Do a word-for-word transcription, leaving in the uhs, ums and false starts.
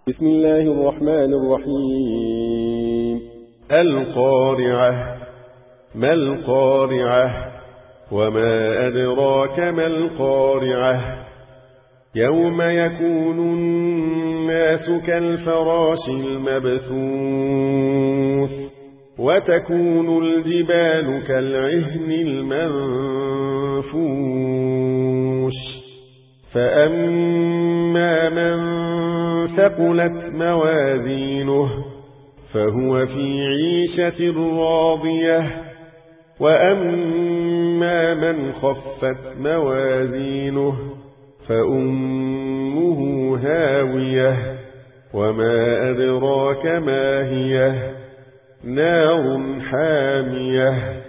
بسم الله الرحمن الرحيم. القارعة. ما القارعة؟ وما أدراك ما القارعة؟ يوم يكون الناس كالفراش المبثوث وتكون الجبال كالعهن المنفوش فأما من ثقلت موازينه فهو في عيشة راضية وأما من خفت موازينه فأمه هاوية وما أدراك ما هي نار حامية